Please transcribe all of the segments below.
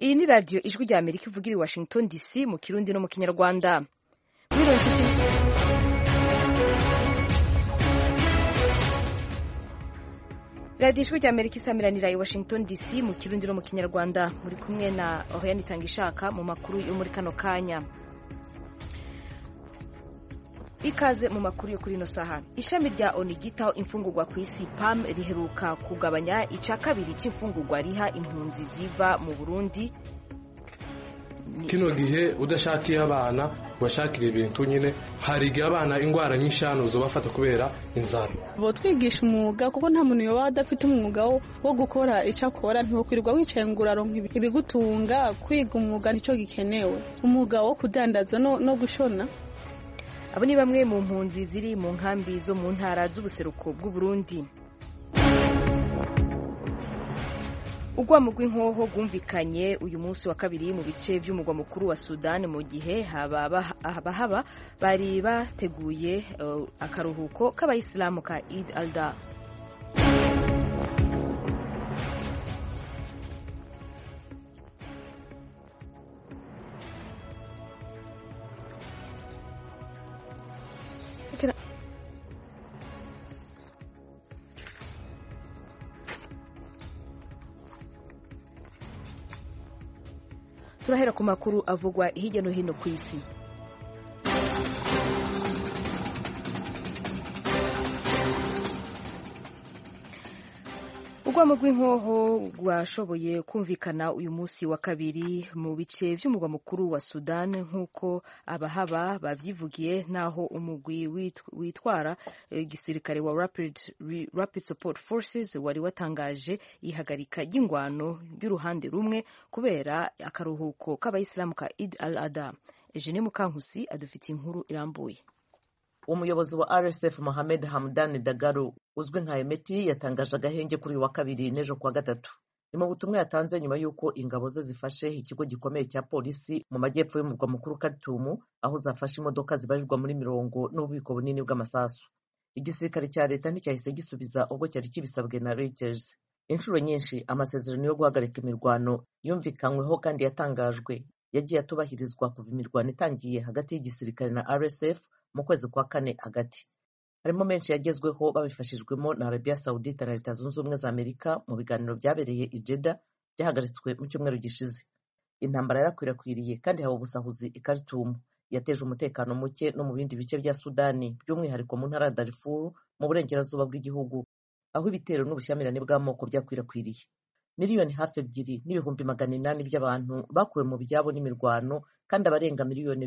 Iyi ni radiyo ijwi rya Amerika ivugira i Washington DC mu Kirundi no mu Kinyarwanda. Radiyo ijwi rya Amerika isamiranira i Washington DC mu Kirundi no mu Kinyarwanda. Muri kumwe na Oriane Itangishaka mu makuru yo muri kano kanya. Ikaze mu makuru yo kuri ino saha. Ishami rya ONU ryitaho imfungurwa ku isi PAM riheruka kugabanya ica kabiri c'imfungurwa riha impunzi ziva mu Burundi. Kino gihe udashakiye abana bashakira ibintu nyine hari igihe abana ingwara nyinshi hano zobafata kubera inzara. Bo twigisha umwuga kuko nta muntu yoba adafite umwuga wo gukora ico akora, ntibokwirirwa wicaye nguraronka ibigutunga. Kwiga umwuga nico gikenewe, umwuga wo kudandaza no gushona. Abo ni bamwe mu mpunzi ziri mu nkambi zo mu ntara z'ubuseruko bw'u Burundi. Urwamo rw'inkoho rwumvikanye uyu munsi wa kabiri mu bice vy'umugwa mukuru wa Sudan mu gihe abahaba bari bateguye akaruhuko k'abayisilamu ka Eid al-Adha. Turahera ku makuru avugwa hirya no hino ku isi. Urwamo rw'inkoho rwashoboye kumvikana uyu munsi wa kabiri mu bice vy'umugwa mukuru wa Sudan nk'uko abahaba bavyivugiye, naho umugwi witwara igisirikare wa Rapid Support Forces wari watangaje ihagarika ry'ingwano y'uruhande rumwe kubera akaruhuko k'abayisilamu ka Eid al-Adha. Eugene Mukankusi adufitiye inkuru irambuye. Umuyobozi wa RSF Mohamed Hamdan Dagalo uzwi nka Hemeti yatangaje agahenge kuri uyu wa kabiri n'ejo kuwa gatatu. Ni mu butumwa yatanze nyuma y'uko ingabo ze zifashe ikigo gikomeye cya polisi mu majyepfo y'umurwa mukuru Khartoum, aho zafashe imodoka zibarirwa muri 40 n'ububiko bunini bw'amasasu. Igisirikare cya leta nticyahise gisubiza ubwo cyari kibisabwe na Reuters. Inshuro nyinshi amasezerano yo guhagarika imirwano yumvikanyweho kandi yatangajwe yagiye atubahirizwa kuva imirwano itangiye hagati y'igisirikare na RSF mu kwezi kwa kane hagati. Harimo menshi yagezweho babifashijwemo na Arabia Saudite na Leta Zunze Ubumwe za Amerika mu biganiro byabereye i Jeddah byahagaritswe mu cyumweru gishize. Intambara yarakwirakwiriye kandi haba ubusahuzi i Khartoum, yateje umutekano muke no mu bindi bice bya Sudani, by'umwihariko mu ntara ya Darfur mu burengerazuba bw'igihugu, aho ibitero n'ubushyamirane bw'amoko byakwirakwiriye. Miliyoni hafi 2,800,000 by'abantu bakuwe mu byabo n'imirwano, kandi abarenga miliyoni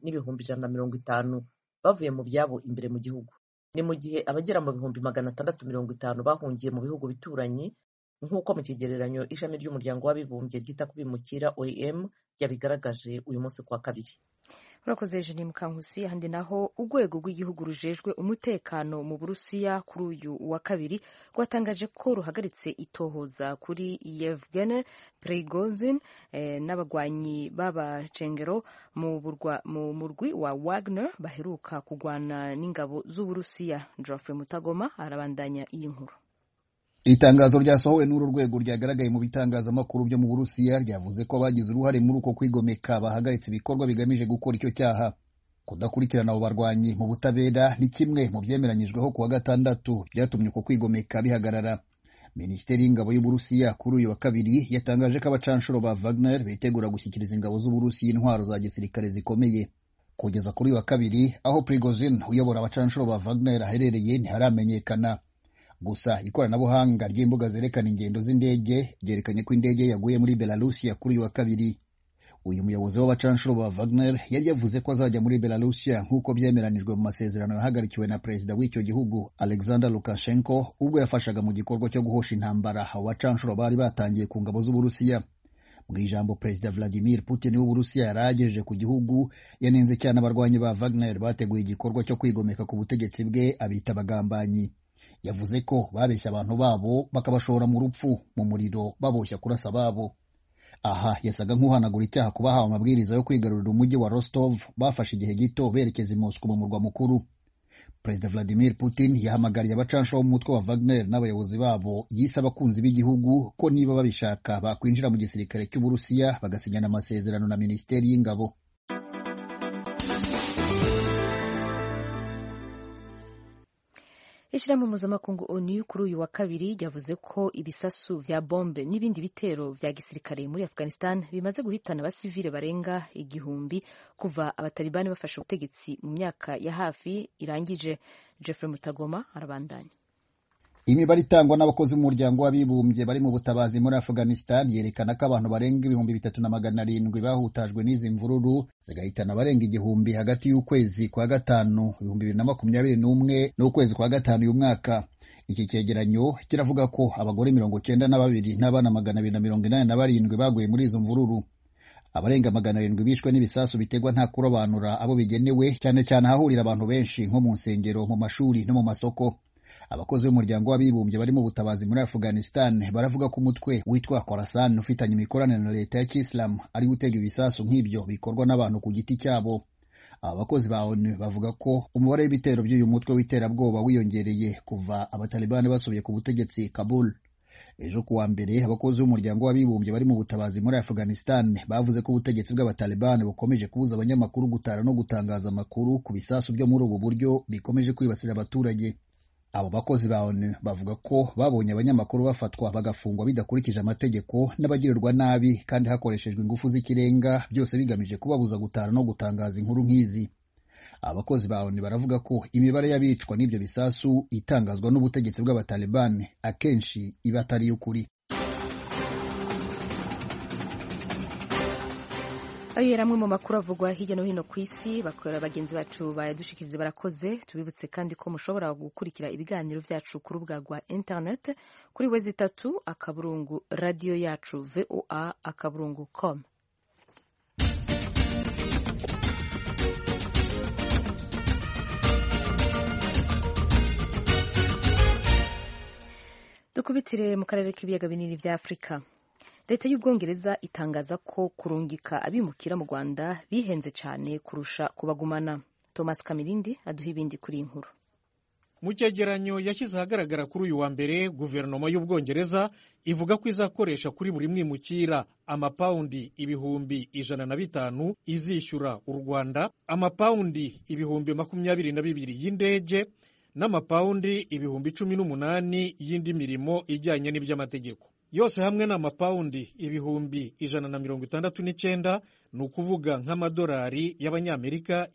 2,150,000 bavuye mu byabo imbere mu gihugu. Ni mu gihe abagera mu 650,000 bahungiye mu bihugu bituranye, nk'uko mu kigereranyo ishami ry'umuryango w'abibumbye ryita ku bimukira OIM yabigaragaje uyu munsi kwa kabiri. Urakoze Eugene Mukankusi. Handi naho urwego rw'igihugu rujejwe umutekano mu Burusiya kuri uyu wa kabiri rwatangaje ko ruhagaritse itohoza kuri Yevgeny Prigozhin n'abagwanyi b'abacengero mu murwi wa Wagner baheruka kugwana n'ingabo z'Uburusiya. Geoffrey Mutagoma arabandanya iyi nkuru. Itangazo ryasohowe n'uru rwego ryagaragaye mu bitangazamakuru byo mu Burusiya ryavuze ko abagize uruhare muri uko kwigomeka bahagaritse ibikorwa bigamije gukora icyo cyaha. Kudakurikirana abo barwanyi mu butabera ni kimwe mu byemeranyijweho kuwa gatandatu byatumye uko kwigomeka bihagarara. Minisiteri y'ingabo y'Uburusiya kuri uyu wa kabiri yatangaje ko abacanshuro ba Wagner bitegura gushyikiriza ingabo z'Uburusiya intwaro za gisirikare zikomeye. Kugeza kuri uyu wa kabiri, aho Prigozhin uyobora abacanshuro ba Wagner aherereye ntiharamenyekana. Gusa ikoranabuhanga ry'imbuga zerekana ingendo z'indege ryerekanye ko indege yaguye muri Belarusiya kuri uyu wa kabiri. Uyu muyobozi w'abacanshuro ba Wagner yari yavuze ko azajya muri Belarusiya nk'uko byemeranijwe mu masezerano yahagarikiwe na perezida w'icyo gihugu Alexander Lukashenko ubwo yafashaga mu gikorwa cyo guhosha intambara abo bacanshuro bari batangiye ku ngabo z'Uburusiya. Mu ijambo Perezida Vladimir Putin w'Uburusiya yaragejeje ku gihugu, yanenze cyane abarwanyi ba Wagner bateguye igikorwa cyo kwigomeka ku butegetsi bwe abita abagambanyi. Yavuze ko babeshya abantu babo bakabashora mu rupfu mu muriro baboshya kurasa babo. Aha yasaga nk'uhanagura icyaha kuba hawe amabwiriza yo kwigarurira umujyi wa Rostov bafashe igihe gito berekeza i Moscow mu murwa mukuru. Perezida Vladimir Putin yahamagariye abacansha b'umutwe wa Wagner n'abayobozi babo yise abakunzi b'igihugu ko niba babishaka bakwinjira mu gisirikare cy'Uburusiya bagasinyana amasezerano na Minisiteri y'Ingabo. Ishirahamwe mpuzamakungu ONU kuri uyu wa kabiri ryavuze ko ibisasu vya bombe n'ibindi bitero vya gisirikare muri Afghanistan bimaze guhitana abasivile barenga 1000 kuva abatalibani bafashe ubutegetsi mu myaka ya hafi irangije. Jeffrey Mutagoma arabandanya. Imibare itangwa n'abakozi b'umuryango w'abibumbye bari mu butabazi muri Afghanistan yerekana ko abantu barenga 3700 bahutajwe n'izi mvururu zigahitana abarenga 1000 hagati y'ukwezi kwa gatanu 2021 n'ukwezi kwa gatanu uyu mwaka. Iki cyegeranyo kiravuga ko abagore 92 n'abana 287 baguye muri izo mvururu. Abarenga 700 bishwe n'ibisasu bitegwa nta kurobanura abo bigenewe, cyane cyane ahahurira abantu benshi nko mu nsengero, mu mashuri no mu masoko. Abakozi b'umuryango w'abibumbye bari mu butabazi muri Afghanistan baravuga ko umutwe witwa Khorasan ufitanye imikoranire na leta ya Kiislamu ari gutega ibisasu nk'ibyo bikorwa n'abantu ku giti cyabo. Abakozi ba ONU bavuga ko umubare w'ibitero by'uyu mutwe w'iterabwoba wiyongereye kuva abatalibani basubiye ku butegetsi Kabul. Ejo kuwa mbere abakozi b'umuryango w'abibumbye bari mu butabazi muri Afghanistan bavuze ko ubutegetsi bw'abatalibani bukomeje kubuza abanyamakuru gutara no gutangaza amakuru ku bisasu byo muri ubu buryo bikomeje kwibasira abaturage. Abo bakozi ba ONU bavuga ko babonye abanyamakuru bafatwa bagafungwa bidakurikije amategeko n'abagirirwa nabi kandi hakoreshejwe ingufu z'ikirenga, byose bigamije kubabuza gutara no gutangaza inkuru nk'izi. Abakozi ba ONU baravuga ko imibare y'abicwa n'ibyo bisasu itangazwa n'ubutegetsi bw'abatalibani akenshi iba atari y'ukuri. Ayo yari amwe mu makuru avugwa hirya no hino ku isi. Bagenzi bacu bayadushikirize barakoze. Tubibutse kandi ko mushobora gukurikira ibiganiro vyacu ku rubuga rwa internet kuri wezi3 akaburungu radio yacu VOA akaburungu.com. Dukubitire mu karere k'ibiyaga binini vya Afrika. Leta y'Ubwongereza itangaza ko kurungika abimukira mu Rwanda bihenze cyane kurusha kubagumana. Thomas Kamirindi aduha ibindi kuri inkuru. Mu cyegeranyo yashyize ahagaragara kuri uyu wa mbere, guverinoma y'Ubwongereza ivuga ko izakoresha kuri buri mwimukira amapawundi 150,000 izishyura u Rwanda, amapawundi 22,000 y'indege n'amapawundi 18,000 y'indi mirimo ijyanye n'iby'amategeko. Yose hamwe n'amapawundi 169,000, ni ukuvuga nk'amadolari y'abanyamerika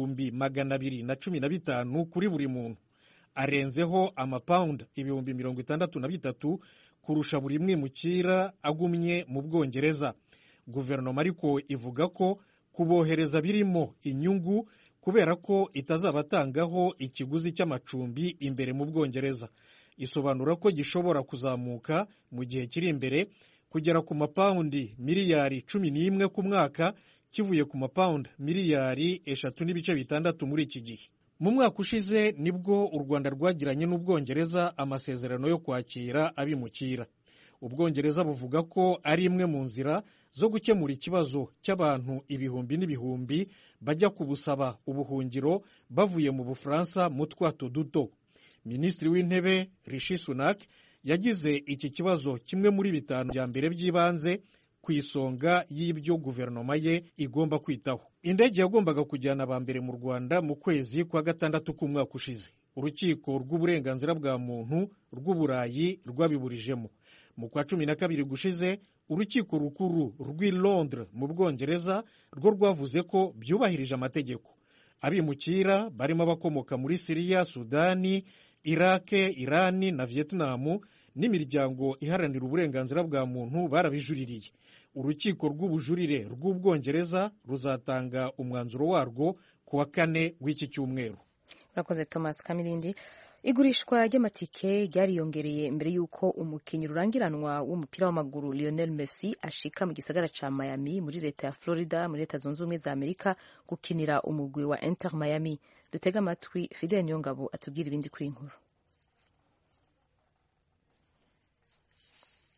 215,000 kuri buri muntu. Arenzeho amapawundi 63,000 kurusha buri mwimukira agumye mu Bwongereza. Guverinoma ariko ivuga ko kubohereza birimo inyungu kubera ko itazabatangaho ikiguzi cy'amacumbi imbere mu Bwongereza. Isobanura ko gishobora kuzamuka mu gihe kiri imbere kugera ku mapawundi miliyari 11 ku mwaka, kivuye ku mapawundi miliyari 3.6 muri iki gihe. Mu mwaka ushize nibwo u Rwanda rwagiranye n'Ubwongereza amasezerano yo kwakira abimukira. Ubwongereza buvuga ko ari imwe mu nzira zo gukemura ikibazo cy'abantu ibihumbi n'ibihumbi bajya kubusaba ubuhungiro bavuye mu Bufaransa mu twato duto. Minisitiri w'Intebe Rishi Sunak yagize iki kibazo kimwe muri 5 bya mbere by'ibanze ku isonga y'ibyo guverinoma ye igomba kwitaho. Indege yagombaga kujyana aba mbere mu Rwanda mu kwezi kwa gatandatu k'umwaka ushize. Urukiko rw'uburenganzira bwa muntu rw'Uburayi rwabiburijemo. Mu kwa 12 gushize, urukiko rukuru rw'i Londres mu Bwongereza rwo rwavuze ko byubahirije amategeko. Abimukira barimo abakomoka muri Syria, Sudani, Iraq, Irani na Vietnam n'imiryango iharanira uburenganzira bwa muntu barabijuririye. Urukiko rw'ubujurire rw'Ubwongereza ruzatanga umwanzuro warwo ku wa 4 w'iki cyumweru. Urakoze Thomas Kamirindi. Igurishwa ry'amatike ryariyongereye mbere y'uko umukinnyi rurangiranwa w'umupira w'amaguru Lionel Messi ashika mu gisagara ca Miami muri leta ya Florida muri leta zunze ubumwe za Amerika gukinira umugwi wa Inter Miami. Dutega amatwi Fidel Nyongabo atubwira ibindi kuri inkuru.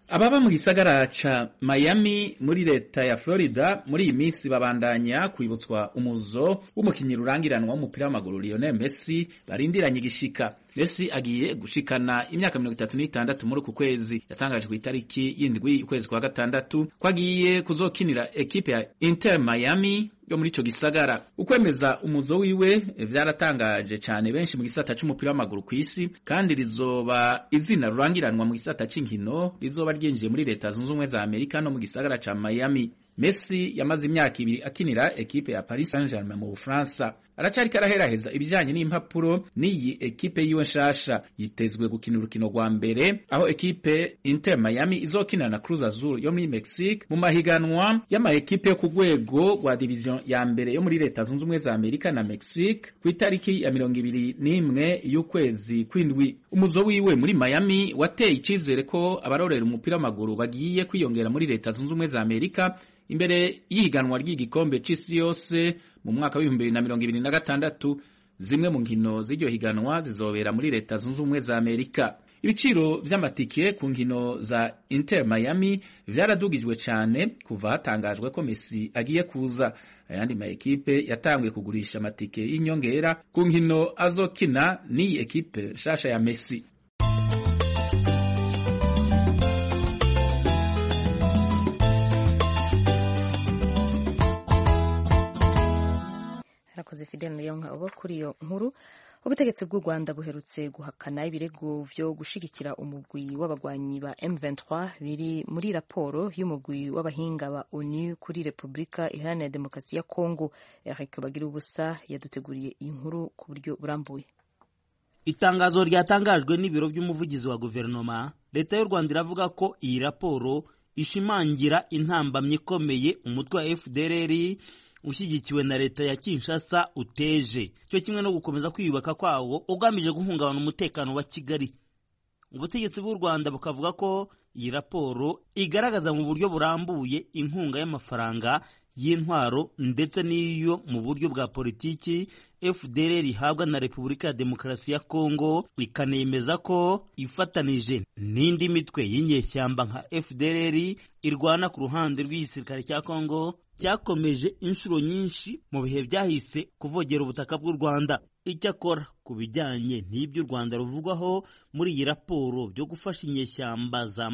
Ababa mu gisagara ca Miami muri leta ya Florida muri iyi minsi babandanya kwibutswa umuzo w'umukinyi rurangiranwa w'umupira w'amaguru Lionel Messi barindiranye igishika. Messi agiye gushikana imyaka 36 muri ku kwezi. Yatangaje ku itariki y'indwi ukwezi kwa gatandatu kwagiye kuzokinira ekipe ya Inter Miami yo muri ico gisagara. Ukwemeza umuzo wiwe vyaratangaje cyane benshi mu gisata c'umupira w'amaguru ku isi, kandi rizoba izina rurangiranwa mu gisata c'inkino rizoba ryinjiye muri leta zunze ubumwe za Amerika no mu gisagara ca Miami. Messi yamaze imyaka 2 akinira ekipe ya Paris Saint-Germain mu Bufaransa. Aracari karaheraheza ibijanye n'impapuro n'iyi ekipe yiwe nshasha. Yitezwe gukina urukino rwa mbere aho ekipe Inter Miami izokina na Cruz Azul yo muri Mexique mu mahiganwa y'ama ekipe yo ku rwego rwa division ya mbere yo muri leta zunze ubumwe za Amerika na Mexique ku itariki ya 21 y'ukwezi kw'indwi. Umuzo wiwe muri Miami wateye icizere ko abarorera umupira w'amaguru bagiye kwiyongera muri leta zunze ubumwe za Amerika imbere y'ihiganwa ry'igikombe c'isi yose mu mwaka wa 2026. Zimwe mu nkino z'iryo higanwa zizobera muri leta zunze ubumwe za Amerika. Ibiciro vy'amatike ku nkino za Inter Miami vyaradugijwe cyane kuva hatangajwe ko Messi agiye kuza. Ayandi ma ekipe yatanguye kugurisha amatike y'inyongera ku nkino azokina ni ekipe shasha ya Messi. Rakoze Fidel Niyonka uba kuri iyo nkuru. Ubutegetsi bw'u Rwanda buherutse guhakana ibirego vyo gushigikira umugwi w'abagwanyi ba M23 biri muri raporo y'umugwi w'abahinga ba ONU kuri Republika Iharanira Demokarasi ya Kongo. Eric Bagirubusa yaduteguriye iyi nkuru ku buryo burambuye. Itangazo ryatangajwe n'ibiro by'umuvugizi wa guverinoma, leta y'u Rwanda iravuga ko iyi raporo ishimangira intambamye ikomeye umutwe wa FDLR ushyigikiwe na leta ya Kinshasa uteje, cyo kimwe no gukomeza kwiyubaka kwawo ugamije guhungabana umutekano wa Kigali. Ubutegetsi bw'u Rwanda bukavuga ko iyi raporo igaragaza mu buryo burambuye inkunga y'amafaranga y'intwaro ndetse n'iyo mu buryo bwa politiki FDLR ihabwa na Repubulika ya Demokarasi ya Kongo, ikanemeza ko ifatanije n'indi mitwe y'inyeshyamba nka FDLR irwana ku ruhande rw'igisirikare cya Kongo cyakomeje inshuro nyinshi mu bihe byahise kuvogera ubutaka bw'u Rwanda. Icyakora ku bijyanye n'ibyo u Rwanda ruvugwaho muri iyi raporo byo gufasha inyeshyamba za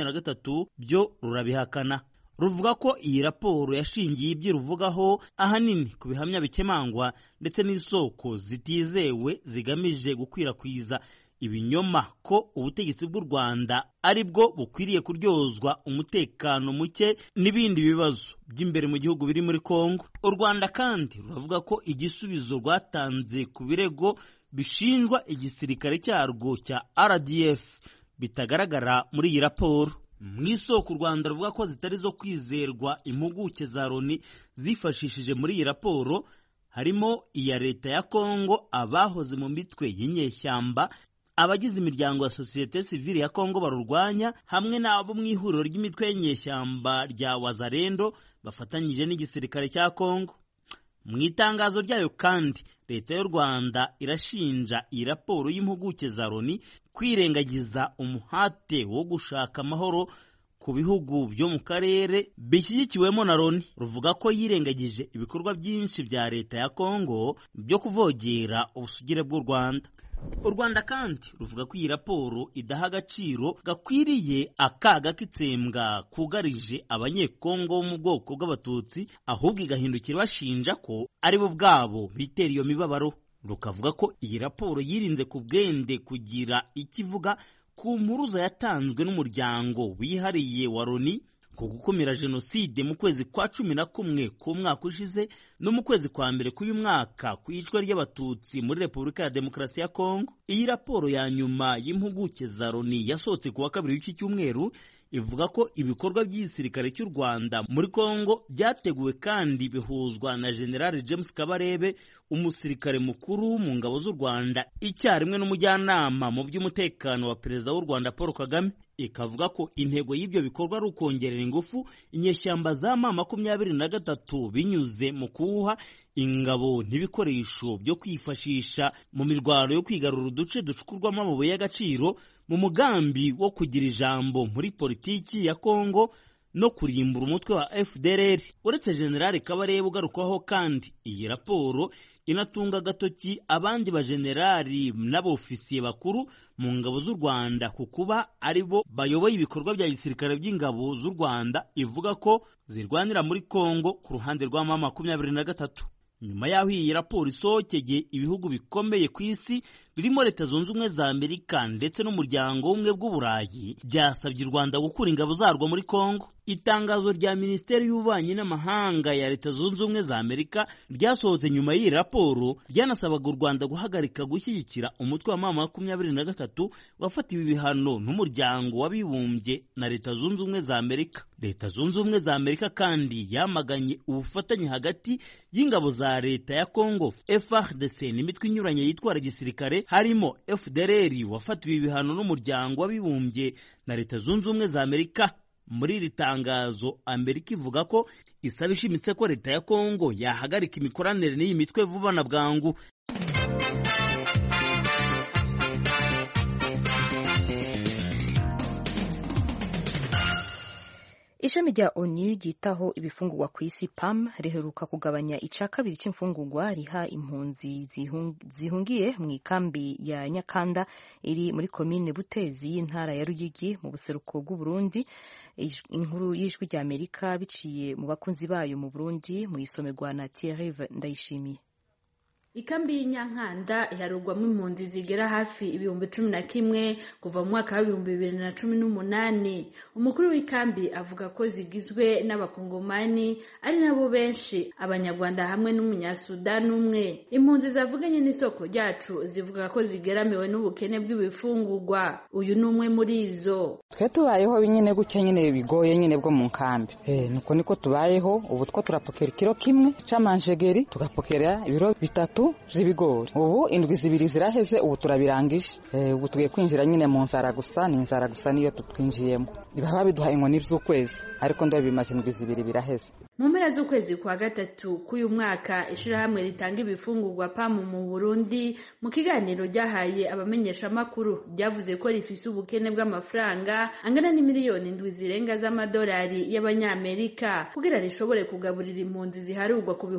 M23 byo rurabihakana. Ruvuga ko iyi raporo yashingiye ibyo ruvugaho ahanini ku bihamya bikemangwa ndetse n'isoko zitizewe zigamije gukwirakwiza ibinyoma ko ubutegetsi bw'u Rwanda ari bwo bukwiriye kuryozwa umutekano muke n'ibindi bibazo by'imbere mu gihugu biri muri Kongo. U Rwanda kandi ruravuga ko igisubizo rwatanze ku birego bishinjwa igisirikare cyarwo cya RDF bitagaragara muri iyi raporo. Mu isoko u Rwanda ruvuga ko zitari zo kwizerwa impuguke za Loni zifashishije muri iyi raporo harimo iya leta ya Kongo, abahoze mu mitwe y'inyeshyamba, abagize imiryango ya sosiyete sivile ya Kongo barurwanya, hamwe n'abo mu ihuriro ry'imitwe y'inyeshyamba rya Wazalendo bafatanyije n'igisirikare cya Kongo. Mu itangazo ryayo kandi leta y'u Rwanda irashinja iyi raporo y'impuguke za Loni kwirengagiza umuhate wo gushaka amahoro ku bihugu byo mu karere bishyigikiwemo na Loni. Ruvuga ko yirengagije ibikorwa byinshi bya leta ya Kongo byo kuvogera ubusugire bw'u Rwanda. U Rwanda kandi ruvuga ko iyi raporo idaha agaciro gakwiriye akaga k'itsembwa kugarije abanyekongo bo mu bwoko bw'abatutsi, ahubwo igahindukira bashinja ko ari bo bwabo bitera iyo mibabaro. Rukavuga ko iyi raporo yirinze ku bwende kugira ikivuga ku mpuruza yatanzwe n'umuryango wihariye wa Loni ku gukumira jenoside mu kwezi kwa 11 k'umwaka ushize no mu kwezi kwa mbere k'uyu mwaka ku icwa ry'abatutsi muri Repubulika ya Demokarasi ya Kongo. Iyi raporo ya nyuma y'impuguke za Loni yasohotse ku wa kabiri w'iki cyumweru ivuga ko ibikorwa by'igisirikare cy'u Rwanda muri Kongo byateguwe kandi bihuzwa na General James Kabarebe, umusirikare mukuru mu ngabo z'u Rwanda icyarimwe n'umujyanama mu by'umutekano wa Perezida w'u Rwanda Paul Kagame. ikavuga ko intego y'ibyo bikorwa ari ukongerera ingufu inyeshyamba za M23 binyuze mu kuwuha ingabo n'ibikoresho byo kwifashisha mu mirwano yo kwigarura uduce ducukurwamo amabuye y'agaciro mu mugambi wo kugira ijambo muri politiki ya Kongo no kurimbura umutwe wa FDLR. Uretse General Kabarebe ugarukwaho kandi iyi raporo inatunga agatoki abandi bajenerali n'abofisiye bakuru mu ngabo z'u Rwanda ku kuba aribo bayoboye ibikorwa bya gisirikare by'ingabo z'u Rwanda ivuga ko zirwanira muri Kongo ku ruhande rwa M23. Nyuma y'aho iyi raporo isokeye, ibihugu bikomeye ku isi birimo Leta Zunze Ubumwe za Amerika ndetse n'umuryango w'ubumwe bw'Uburayi byasabye u Rwanda gukura ingabo zarwo muri Kongo. Itangazo rya Minisiteri y'Ububanyi n'Amahanga ya Leta Zunze Ubumwe za Amerika ryasohotse nyuma y'iyi raporo ryanasabaga u Rwanda guhagarika gushyigikira umutwe wa M23 wafatiwe ibihano n'umuryango w'abibumbye na Leta Zunze Ubumwe za Amerika. Leta Zunze Ubumwe za Amerika kandi yamaganye ubufatanye hagati y'ingabo za Leta ya Kongo FARDC n'imitwe inyuranye yitwara gisirikare harimo FDLR wafatiwe ibihano n'umuryango w'abibumbye na Leta Zunze Ubumwe za Amerika. Muri iri tangazo Amerika ivuga ko isaba ishimitse ko Leta ya Kongo yahagarika imikoranire n'iyi mitwe vuba na bwangu. Ishami rya ONU ryitaho ibifungurwa ku isi PAM riheruka kugabanya ica kabiri c'imfungurwa riha impunzi zihungiye mu ikambi ya Nyakanda iri muri komine Butezi y'intara ya Ruyigi mu buseruko bw'u Burundi. Inkuru y'ijwi rya Amerika biciye mu bakunzi bayo mu Burundi mu isomerwa na Thierry Ndayishimiye. Ikambi y'Inyankanda iharugwamo impunzi zigera hafi 11,000 kuva mu mwaka wa 2018. Umukuru w'ikambi avuga ko zigizwe n'abakongomani ari nabo benshi, abanyarwanda hamwe n'umunyasudani umwe. Impunzi zavuganye n'isoko ryacu zivuga ko zigeramiwe n'ubukene bw'ibifungurwa. Uyu ni umwe muri izo. Twe tubayeho nyine gutya nyine bigoye nyine bwo mu nkambi. Nuko niko tubayeho. Ubu two turapokera kilo kimwe c'amanjegeri tugapokera ibiro 3 z'ibigori. Ubu indwi zibiri ziraheze, ubu turabirangije. Ubu tugiye kwinjira nyine mu nzara gusa, ni inzara gusa niyo tutwinjiyemo. Ibaba biduhaye inkoni z'ukwezi, ariko ndo bimaze indwi zibiri biraheze. Mu mpera z'ukwezi kwa gatatu k'uyu mwaka, ishirahamwe ritanga ibifungurwa PAM mu Burundi mu kiganiro ryahaye abamenyesha makuru ryavuze ko rifise ubukene bw'amafaranga angana n'imiliyoni 7 zirenga z'amadolari y'abanyamerika kugira rishobore kugaburira impunzi ziharurwa ku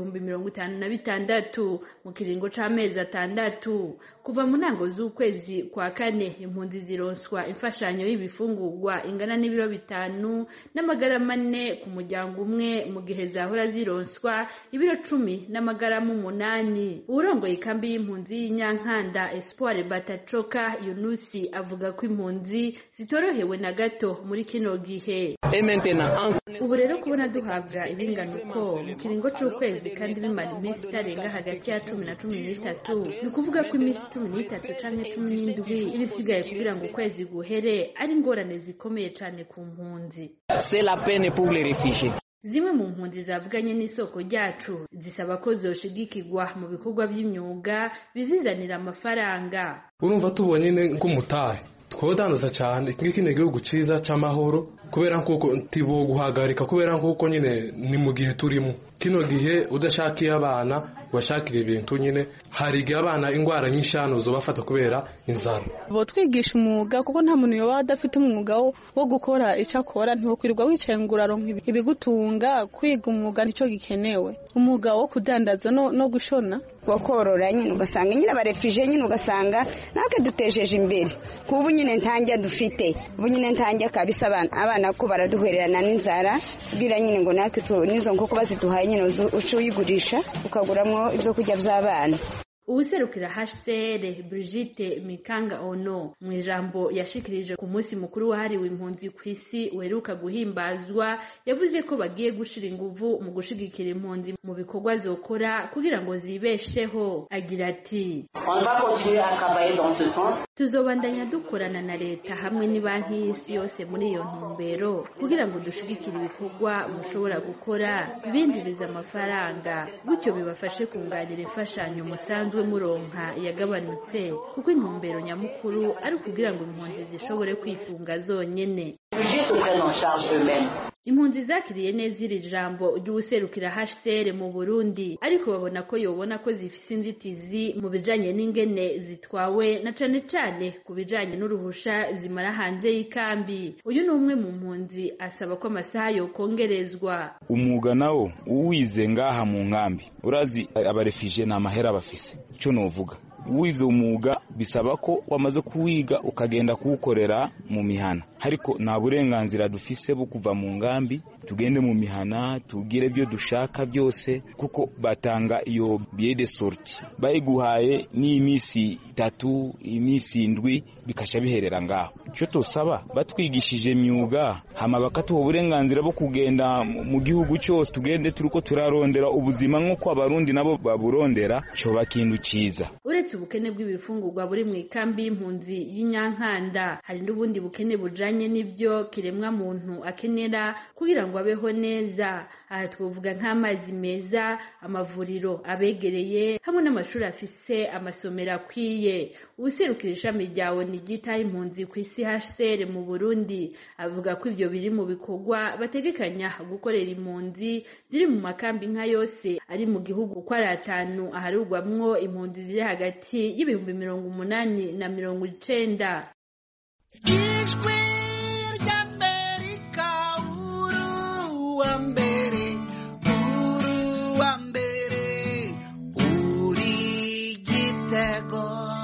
56,000 mu kiringo c'amezi 6. Kuva mu ntango z'ukwezi kwa kane, impunzi zironswa imfashanyo y'ibifungurwa ingana n'ibiro 5 n'amagarama 4 ku muryango umwe, mu gihe zahora zironswa ibiro 10 n'amagarama 8. Urongoye ikambi y'impunzi y'Inyankanda Espoir Batacoka Yunusi avuga ko impunzi zitorohewe na gato muri kino gihe. Ubu rero kubona duhabwa ibingana uko mu kiringo c'ukwezi kandi bimara iminsi itarenga hagati ya 10 na 13, ni kuvuga ko iminsi 13 canke 17 ibisigaye kugira ngo ukwezi guhere ari ingorane zikomeye cane ku mpunzi. C'est la peine pour les réfugiés. Zimwe mu mpunzi zavuganye n'isoko ryacu zisaba ko zoshigikirwa mu bikorwa by'imyuga bizizanira amafaranga. Urumva tubonye nk'umutahe twodandaza cyane nk'ikindi gihugu ciza cy'amahoro, kubera nkuko ntibo guhagarika, kubera nkuko nyine ni mu gihe turimo kino gihe udashakiye abana washakira ibintu nyine hari igihe abana ingwara nyinshi hano zo bafata kubera inzara. Bo twigisha umwuga kuko nta muntu yoba adafite umwuga wo gukora icyo akora, ntiwo kwirirwa wicaye ngo uraronka ibigutunga. Kwiga umwuga nicyo gikenewe, umwuga wo kudandaza no gushona wakorora nyine ugasanga nyine abarefije nyine ugasanga natwe dutejeje imbere. Kubu nyine ntanjya dufite, ubu nyine ntanjya kabisa abana ko baraduhererana n'inzara, bwira nyine ngo natwe nizo nkoko baziduhaye nyine uco uyigurisha ukaguramo ibyo kurya by'abana. Ubuserukira HCR Brigitte Mikanga Ono mu ijambo yashikirije ku munsi mukuru wahariwe impunzi ku isi weruka guhimbazwa, yavuze ko bagiye gushira inguvu mu gushigikira impunzi mu bikorwa zokora kugira ngo zibesheho. Agira ati, tuzobandanya dukorana na leta hamwe n'ibanki y'isi yose muri iyo ntumbero kugira ngo dushigikire ibikorwa mushobora gukora bibinjiriza amafaranga, gutyo bibafashe kunganira imfashanyo musanzwe musanzwe muronka yagabanutse kuko intumbero nyamukuru ari ukugira ngo impunzi zishobore kwitunga zonyene. Impunzi zakiriye neza iri jambo ry'ubuserukira HCR mu Burundi, ariko babona ko yobona ko zifise inzitizi mu bijanye n'ingene zitwawe na cane cane ku bijanye n'uruhusha zimara hanze y'ikambi. Uyu ni umwe mu mpunzi asaba ko amasaha yokongerezwa. Umwuga nawo uwize ngaha mu nkambi, urazi abarefije na mahera bafise, ico novuga wize umwuga bisaba ko wamaze kuwiga ukagenda kuwukorera mu mihana, ariko nta burenganzira dufise bwo kuva mu ngambi tugende mu mihana tugire byo dushaka byose, kuko batanga iyo billet de sortie bayiguhaye ni imisi 3 imisi 7 bikasha biherera ngaho. Cyo tosaba batwigishije imyuga hama bakatuha uburenganzira bwo kugenda mu gihugu cyose tugende turiko turarondera ubuzima nk'uko abarundi nabo baburondera, cyo bakindu ciza. Uretse ubukene bw'ibifungurwa buri mu ikambi y'impunzi y'Inyankanda, hari n'ubundi bukene bujanye n'ibyo kiremwa muntu akenera kugira ngo abeho neza. Aha twovuga nk'amazi meza, amavuriro abegereye hamwe n'amashuri afise amasomero akwiye. Ubuserukira ishami ryawe nigitaho impunzi ku isi HCR mu Burundi avuga ko ibyo biri mu bikorwa bategekanya gukorera impunzi ziri mu makambi nka yose ari mu gihugu uko ari 5 aharugwamwo impunzi ziri hagati y'ibihumbi 80 na 90. Ijwi ry'Amerika uruwa mbere uri Gitego.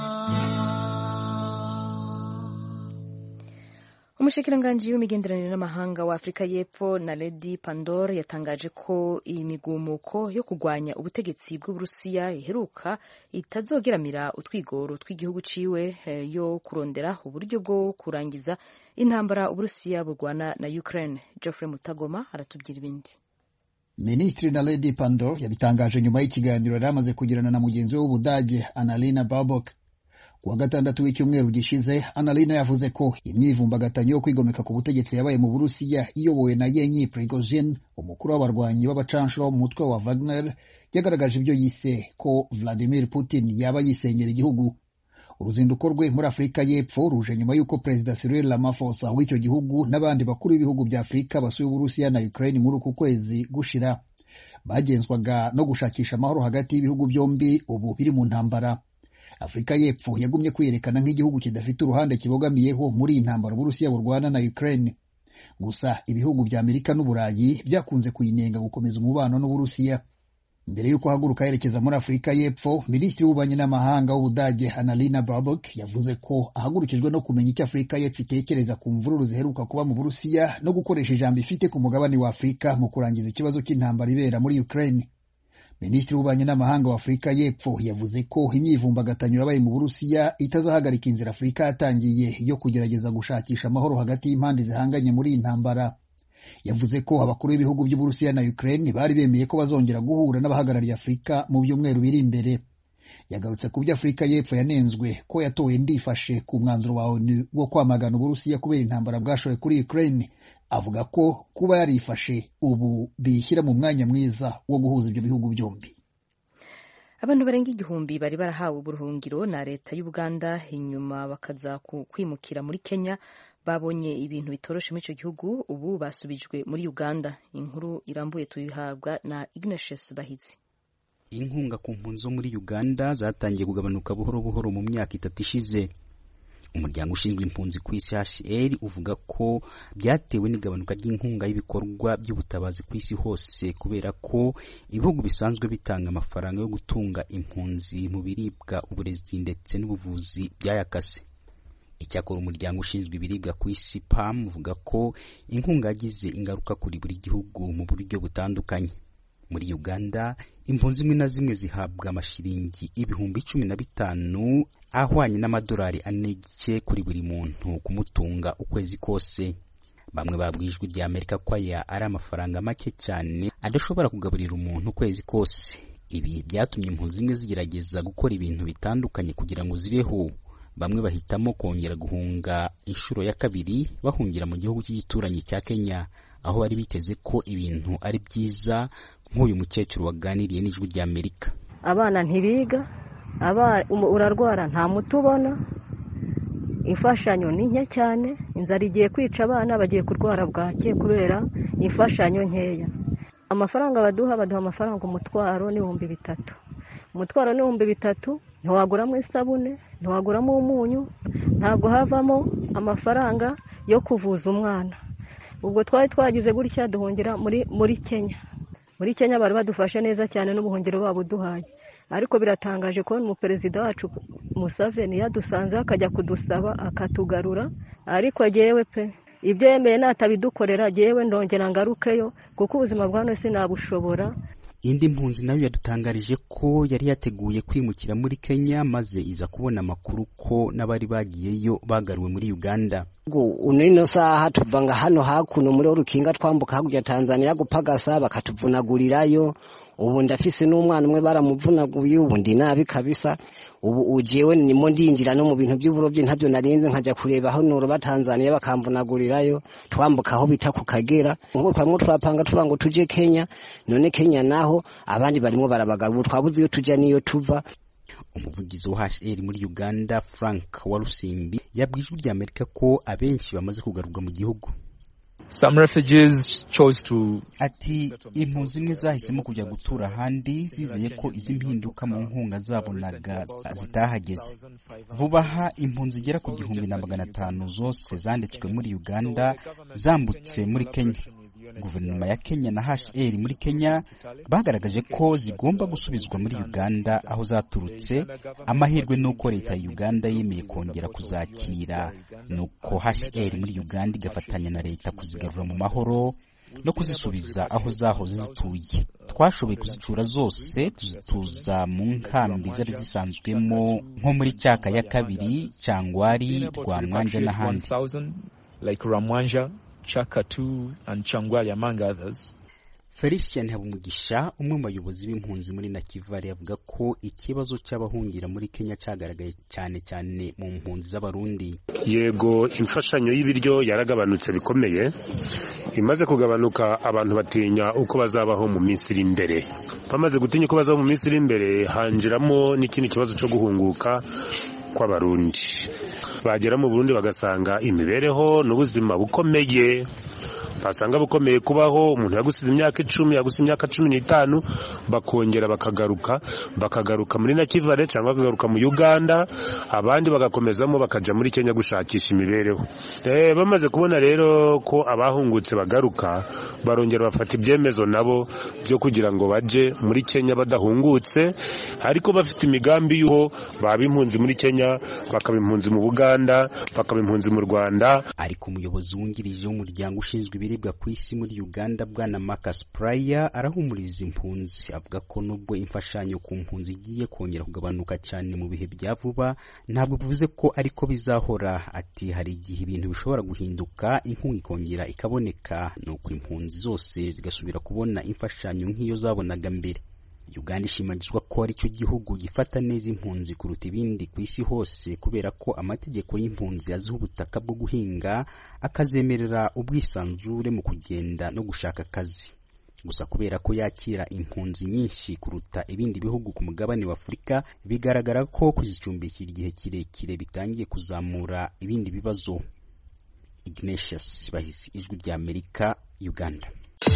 Umushikiranganji w'imigenderanire n'amahanga wa Afrika y'Epfo Naledi Pandor yatangaje ko imigumuko yo kugwanya ubutegetsi bw'Uburusiya iheruka itazogeramira utwigoro tw'igihugu ciwe yo kurondera uburyo bwo kurangiza intambara Uburusiya bugwana na Ukraine. Geoffrey Mutagoma aratubwira ibindi. Ministri Naledi Pandor yabitangaje nyuma y'ikiganiro yari amaze kugirana na mugenzi we w'Ubudage Annalena Baerbock. Kuwa gatandatu w'icyumweru gishize, Annalena yavuze ko imyivumbagatanyo yo kwigomeka ku butegetsi yabaye mu Burusiya iyobowe na Yevgeny Prigozhin, umukuru w'abarwanyi b'abacanshuro mu mutwe wa Wagner, yagaragaje ibyo yise ko Vladimir Putin yaba yisenyera igihugu. Uruzinduko rwe muri Afrika y'Epfo ruje nyuma y'uko Perezida Cyril Ramaphosa w'icyo gihugu n'abandi bakuru b'ibihugu bya Afrika basuye Uburusiya na Ukraine muri uku kwezi gushira. Bagenzwaga no gushakisha amahoro hagati y'ibihugu byombi ubu biri mu ntambara. Afrika y'Epfo yagumye kwiyerekana nk'igihugu kidafite uruhande kibogamiyeho muri intambara Uburusiya burwana na Ukraine. Gusa ibihugu bya Amerika n'Uburayi byakunze kuyinenga gukomeza umubano n'Uburusiya. Mbere y'uko haguruka yerekeza muri Afrika y'Epfo, Minisitiri w'Ububanyi n'Amahanga w'Ubudage Annalena Baerbock yavuze ko ahagurukijwe no kumenya icyo Afrika y'Epfo itekereza ku mvururu ziheruka kuba mu Burusiya no gukoresha ijambo ifite ku mugabane wa Afrika mu kurangiza ikibazo cy'intambara ibera muri Ukraine. Minisitiri w'Ububanyi n'Amahanga wa Afrika y'Epfo yavuze ko imyivumbagatanyo yabaye mu Burusiya itazahagarika inzira Afrika yatangiye yo kugerageza gushakisha amahoro hagati y'impande zihanganye muri iyi ntambara. Yavuze ko abakuru b'ibihugu by'Uburusiya na Ukraine bari bemeye ko bazongera guhura n'abahagarariye Afrika mu byumweru biri imbere. Yagarutse ku byo Afrika y'Epfo yanenzwe ko yatowe ndifashe ku mwanzuro wa ONU wo kwamagana Uburusiya kubera intambara bwashoye kuri Ukraine. Avuga ko kuba yarifashe ubu bishyira mu mwanya mwiza wo guhuza ibyo bihugu byombi. Abantu barenga 1,000 bari barahawe uburuhungiro na leta y'Uganda inyuma bakaza kwimukira muri Kenya babonye ibintu bitoroshe muri icyo gihugu, ubu basubijwe muri Uganda. Inkuru irambuye tuyihabwa na Ignatius Bahizi. Inkunga ku mpunzi zo muri Uganda zatangiye kugabanuka buhoro buhoro mu myaka 3 ishize. Umuryango ushinzwe impunzi ku isi HCR uvuga ko byatewe n'igabanuka ry'inkunga y'ibikorwa by'ubutabazi ku isi hose kubera ko ibihugu bisanzwe bitanga amafaranga yo gutunga impunzi mu biribwa, uburezi ndetse n'ubuvuzi byayakase. Icyakora umuryango ushinzwe ibiribwa ku isi PAM uvuga ko inkunga yagize ingaruka kuri buri gihugu mu buryo butandukanye. Muri Uganda, impunzi zimwe na zimwe zihabwa amashiringi 15,000 ahwanye n'amadolari 4 kuri buri muntu kumutunga ukwezi kose. Bamwe babwijwe rya Amerika ko aya ari amafaranga make cyane adashobora kugaburira umuntu ukwezi kose. Ibi byatumye impunzi zimwe zigerageza gukora ibintu bitandukanye kugira ngo zibeho. Bamwe bahitamo kongera guhunga inshuro ya kabiri bahungira mu gihugu cy'igituranyi cya Kenya, aho bari biteze ko ibintu ari byiza, nk'uyu mukecuru waganiriye n'ijwi rya Amerika. Abana ntibiga, urarwara nta muti ubona, imfashanyo ni nke cyane, inzara igiye kwica abana, bagiye kurwara bwake kubera imfashanyo nkeya. Amafaranga baduha amafaranga umutwaro n'ibihumbi 3. Umutwaro n'ibihumbi 3 ntiwaguramo isabune, ntiwaguramo umunyu, ntabwo havamo amafaranga yo kuvuza umwana. Ubwo twari twagize gutya duhungira muri Kenya. Muri Kenya bari badufashe neza cyane n'ubuhungiro babuduhaye. Ariko biratangaje ko umuperezida wacu Museveni yadusanze akajya kudusaba akatugarura, ariko jewe pe ibyo yemeye natabidukorera jewe ndongera ngarukeyo kuko ubuzima bwa none sinabushobora. Indi mpunzi nayo yadutangarije ko yari yateguye kwimukira muri Kenya maze iza kubona amakuru ko n'abari bagiyeyo bagaruwe muri Uganda. Unino saha tuvanga hano hakuno muri Urukinga twambuka hakurya Tanzania gupagasa bakatuvunagurirayo. Ubu ndafise n'umwana umwe baramuvunaguye, ubu ndi nabi kabisa. Ubu ujewe nimo ndinjira no mu bintu by'uburovyi ntavyo narinze nkajya kureba aho noro batanzania bakamvunagurirayo, twambuka aho bita ku Kagera. Ngo twamwe twapanga tubango tuje Kenya, none Kenya naho abandi barimo barabagara, ubu twabuze iyo tujya niyo tuva. Umuvugizi wa HCR muri Uganda Frank Walusimbi yabwije ijwi Amerika ko abenshi bamaze kugarurwa mu gihugu. Some refugees chose to ati impunzi zimwe zahisemo kujya gutura ahandi zizeye ko izi mpinduka mu nkunga zabonaga zitahageze. Vuba aha impunzi zigera ku 1500 zose zanditswe muri Uganda zambutse muri Kenya. Guverinoma ya Kenya na HCR muri Kenya bagaragaje ko zigomba gusubizwa muri Uganda aho zaturutse. Amahirwe nuko leta ya Uganda yemeye kongera kuzakira, nuko HCR muri Uganda igafatanya na leta kuzigarura mu mahoro no kuzisubiza aho zahoze zituye. Twashoboye kuzicura zose tuzituza mu nkambi zari zisanzwemo nko muri Cyaka ya kabiri, Cyangwari, Rwamwanja n'ahandi. Like Ramwanja, Chaka 2 and Changwali among others. Felician Habumugisha, umwe mu bayobozi b'impunzi muri Nakivale, yavuga ko ikibazo cy'abahungira muri Kenya cyagaragaye cyane mu mpunzi z'abarundi. Yego, imfashanyo y'ibiryo yaragabanutse bikomeye, imaze kugabanuka abantu batinya uko bazabaho mu minsi iri imbere. Bamaze gutinya uko bazabaho mu minsi iri imbere, hanjiramo n'ikindi kibazo cyo guhunguka kw'abarundi. Bagera mu Burundi bagasanga imibereho n'ubuzima bukomeye, basanga bukomeye kubaho. Umuntu yagusize imyaka 10, yagusize imyaka 15, bakongera bakagaruka muri Nakivale cyangwa bakagaruka mu Uganda, abandi bagakomezamo bakaja muri Kenya gushakisha imibereho. Bamaze kubona rero ko abahungutse bagaruka, barongera bafata ibyemezo nabo byo kugira ngo baje muri Kenya badahungutse, ariko bafite imigambi y'uko baba impunzi muri Kenya, bakaba impunzi mu Buganda, bakaba impunzi mu Rwanda. Ariko umuyobozi wungirije w'umuryango ushinzwe ibiribwa ku isi muri Uganda Bwana Marcus Pryor arahumuriza impunzi, avuga ko nubwo imfashanyo ku mpunzi igiye kongera kugabanuka cyane mu bihe bya vuba, ntabwo bivuze ko ariko bizahora. Ati hari igihe ibintu bishobora guhinduka, inkunga ikongera ikaboneka, nuko impunzi zose zigasubira kubona imfashanyo nk'iyo zabonaga mbere. Uganda ishimagizwa ko ari cyo gihugu gifata neza impunzi kuruta ibindi ku isi hose, kubera ko amategeko y'impunzi aziha ubutaka bwo guhinga, akazemerera ubwisanzure mu kugenda no gushaka akazi. Gusa kubera ko yakira impunzi nyinshi kuruta ibindi bihugu ku mugabane wa Afurika, bigaragara ko kuzicumbikira igihe kirekire bitangiye kuzamura ibindi bibazo. Ignatius Bahisi, Ijwi rya Amerika, Uganda.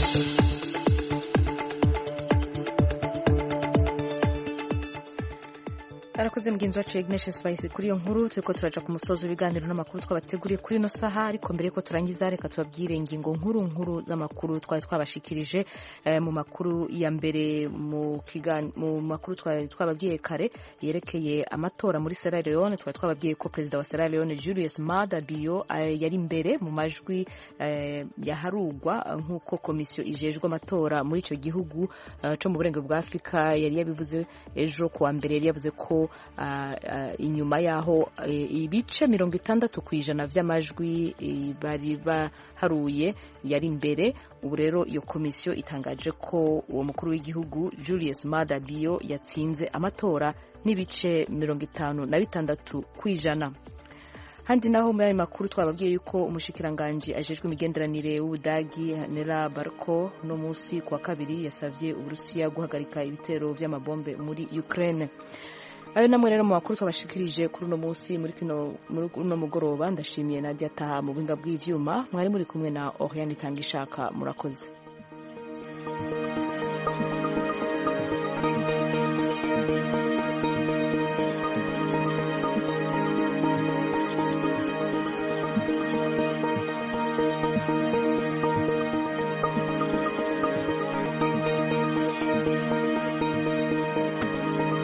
Arakoze mugenzi wacu Ignatius Bahisi kuri iyo nkuru. Turiko turaja ku musozo w'ibiganiro n'amakuru twabateguriye kuri no saha, ariko mbere ko turangiza reka tubabwire ingingo nkuru z'amakuru twari twabashikirije mu makuru ya mbere mu makuru twababwiye kare yerekeye amatora muri Sierra Leone. Twari twababwiye ko perezida wa Sierra Leone Julius Maada Bio yari imbere mu majwi yaharugwa nk'uko komisiyo ijejwe amatora muri icyo gihugu cyo mu burengero bwa Afurika yari yabivuze ejo kuwa mbere. Yari yavuze ko inyuma yaho ibice 60% by'amajwi bari baharuye yari imbere. Ubu rero iyo komisiyo itangaje ko uwo mukuru w'igihugu Julius Maada Bio yatsinze amatora n'ibice 56%. Handi naho muri makuru twababwiye yuko umushikiranganje ajejwe imigenderanire w'Ubudagi Nela Barko no musi kwa kabiri yasavye Uburusiya guhagarika ibitero vy'amabombe muri Ukraine. ayo namwe rero mu makuru twabashikirije kuri uno munsi muri uno mugoroba ndashimiye Nadia Taha mu buhinga bw'ivyuma mwari muri kumwe na Oriane Tangishaka murakoze